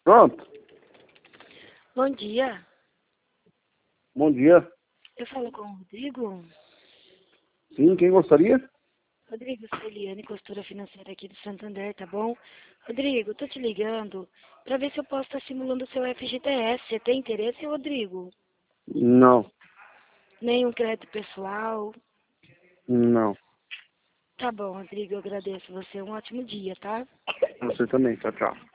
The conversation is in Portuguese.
Pronto. Bom dia. Bom dia. Eu falo com o Rodrigo. Sim, quem gostaria? Rodrigo, sou Eliane, consultora financeira aqui do Santander, tá bom? Rodrigo, tô te ligando pra ver se eu posso estar simulando o seu FGTS. Você tem interesse, Rodrigo? Não. Nenhum crédito pessoal? Não. Tá bom, Rodrigo, eu agradeço você. Um ótimo dia, tá? Você também. Tchau, tchau.